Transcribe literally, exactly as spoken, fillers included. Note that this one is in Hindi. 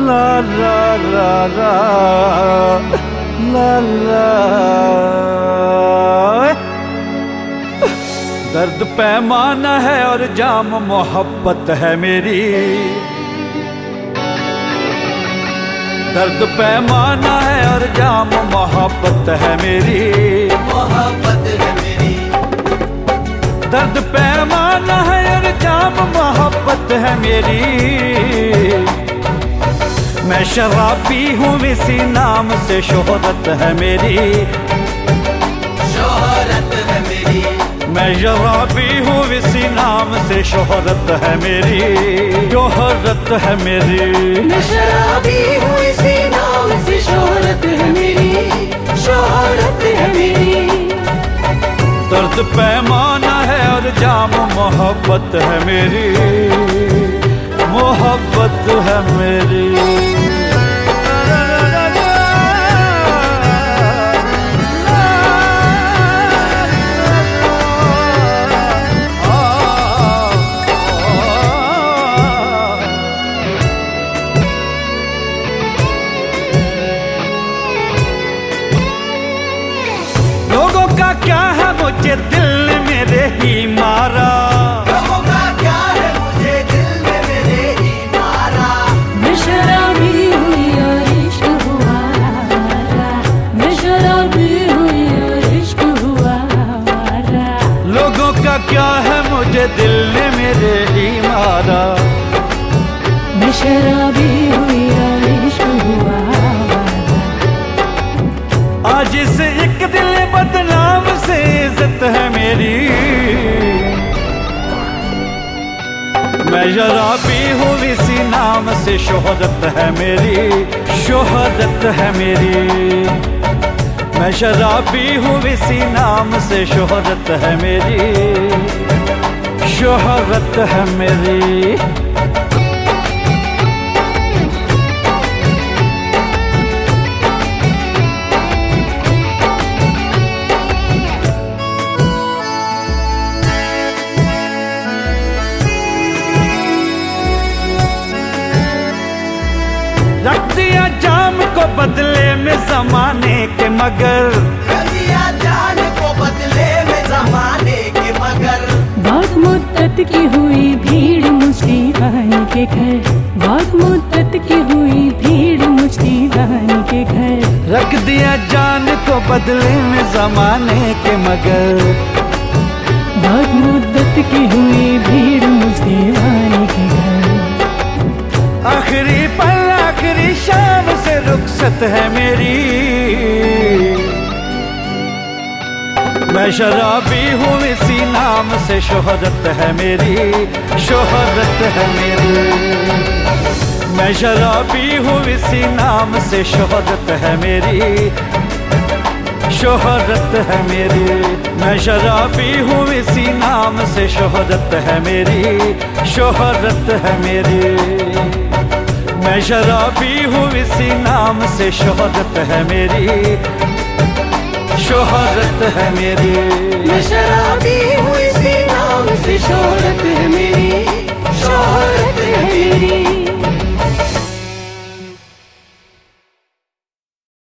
ला ला ला ला ला ला। दर्द पैमाना है और जाम मोहब्बत है मेरी। दर्द पैमाना है और जाम मोहब्बत है मेरी। मोहब्बत है मेरी। दर्द पैमाना है और जाम मोहब्बत है मेरी। मैं शराबी हूँ इसी नाम से शोहरत है मेरी। शोहरत है मेरी। मैं शराबी हूँ इसी नाम से शोहरत है मेरी। शोहरत है मेरी। मैं शराबी हूँ इसी नाम से शोहरत है मेरी। शोहरत है मेरी। दर्द पैमाना है और जाम मोहब्बत है मेरी। मोहब्बत है मेरी। लोगों का क्या है मुझे दिल मेरे ही मारा। लोगों का क्या है मुझे दिल में मेरे ही मारा। मैं शराबी हुई और इश्क हुआ हमारा। मैं शराबी हुई और इश्क हुआ हमारा। लोगों का क्या है मुझे दिल ने मेरे ही मारा। मैं शराबी हुई और इश्क हुआ हमारा। आज इस एक दिल बदनाम से इज्जत है मेरी। मैं शराबी हूँ इसी नाम से शोहरत है मेरी। शोहरत है मेरी। मैं शराबी हूँ इसी नाम से शोहरत है मेरी। शोहरत है मेरी। रख दिया जाम को बदले में जमाने के मगर। रख दिया जान को बदले में जमाने के मगर। बहुत मुद्दत की हुई भीड़ मुझ दीवानी के घर। बहुत मुद्दत की हुई भीड़ मुझ दीवानी के घर। रख दिया जान को बदले में जमाने के मगर। बहुत मुद्दत की हुई भीड़ मुझ दीवानी के घर। आखिरी पल आखिरी शाम से रुखसत है मेरी। मैं शराबी हूँ इसी नाम से शोहरत है मेरी। शोहरत है मेरी। मैं शराबी हूँ इसी नाम से शोहरत है मेरी। शोहरत है मेरी। मैं शराबी हूँ इसी नाम से शोहरत है मेरी। शोहरत है मेरी। मैं शराबी हूँ इसी नाम से शोहरत है मेरी। शोहरत है मेरी। मैं शराबी हूँ इसी नाम से शोहरत है मेरी। शोहरत है मेरी।